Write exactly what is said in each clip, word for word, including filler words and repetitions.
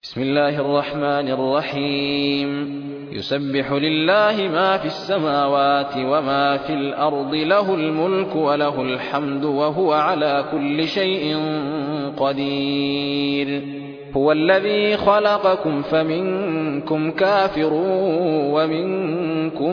بسم الله الرحمن الرحيم يسبح لله ما في السماوات وما في الأرض له الملك وله الحمد وهو على كل شيء قدير هو الذي خلقكم فمنكم كافر ومنكم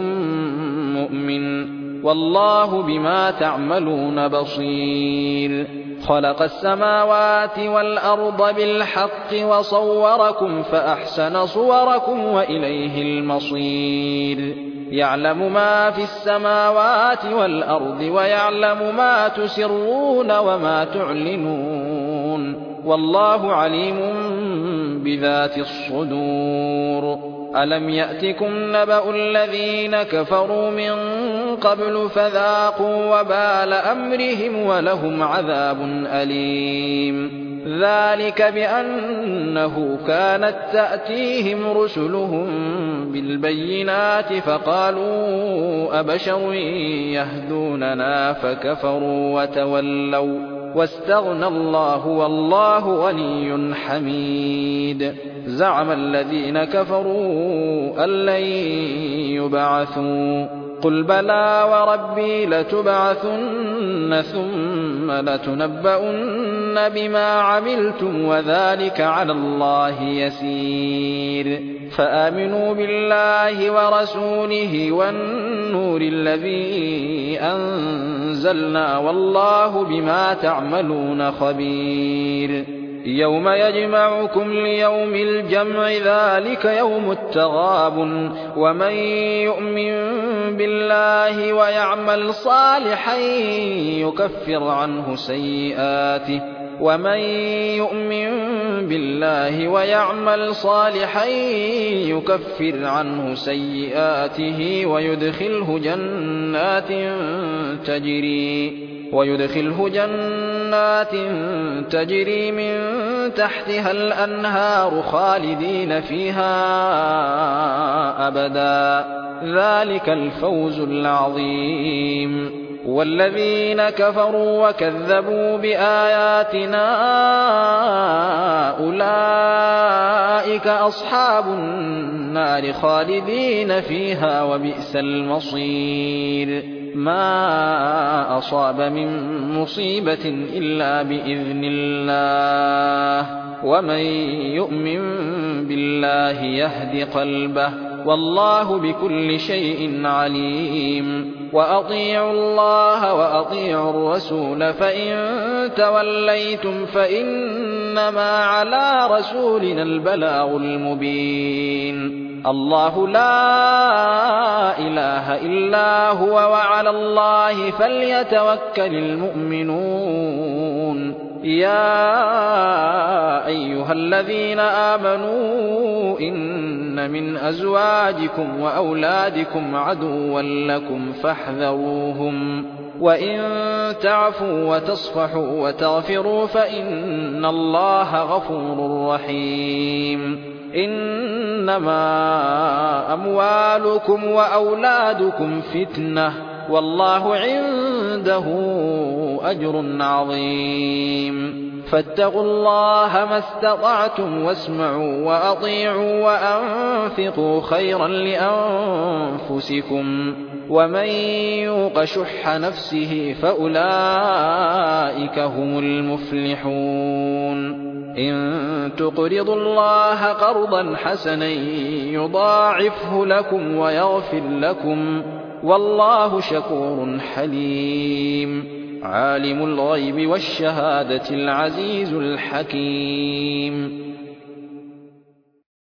مؤمن والله بما تعملون بصير خلق السماوات والأرض بالحق وصوركم فأحسن صوركم وإليه المصير يعلم ما في السماوات والأرض ويعلم ما تسرون وما تعلنون والله عليم بذات الصدور ألم يأتكم نبأ الذين كفروا من قبل فذاقوا وبال أمرهم ولهم عذاب أليم ذلك بأنه كانت تأتيهم رسلهم بالبينات فقالوا أبشر يهدوننا فكفروا وتولوا واستغنى الله والله غني حميد زعم الذين كفروا أن لن يبعثوا قل بلى وربي لتبعثن ثم لتنبؤن بما عملتم وذلك على الله يسير فآمنوا بالله ورسوله والنور الذي أنزلنا والله بما تعملون خبير يوم يجمعكم ليوم الجمع ذلك يوم التغابن ومن يؤمن بالله ويعمل صالحا يكفر عنه سيئاته ومن يؤمن بالله ويعمل صالحا يكفر عنه سيئاته ويدخله جنات تجري ويدخله جنات تجري من تحتها الأنهار خالدين فيها أبدا ذلك الفوز العظيم والذين كفروا وكذبوا بآياتنا أولئك أصحاب النار خالدين فيها وبئس المصير ما أصاب من مصيبة إلا بإذن الله ومن يؤمن بالله يهد قلبه والله بكل شيء عليم وأطيعوا الله وأطيعوا الرسول فإن توليتم فإنما على رسولنا البلاغ المبين الله لا إله إلا هو وعلى الله فليتوكل المؤمنون يا أيها الذين آمنوا إن من أزواجكم وأولادكم عدوا لكم فاحذروهم وإن تعفوا وتصفحوا وتغفروا فإن الله غفور رحيم إنما أموالكم وأولادكم فتنة والله عنده أجر عظيم فاتقوا الله ما استطعتم واسمعوا وأطيعوا وأنفقوا خيرا لأنفسكم ومن يوق شح نفسه فأولئك هم المفلحون إن تقرضوا الله قرضا حسنا يضاعفه لكم ويغفر لكم والله شكور حليم عالم الغيب والشهادة العزيز الحكيم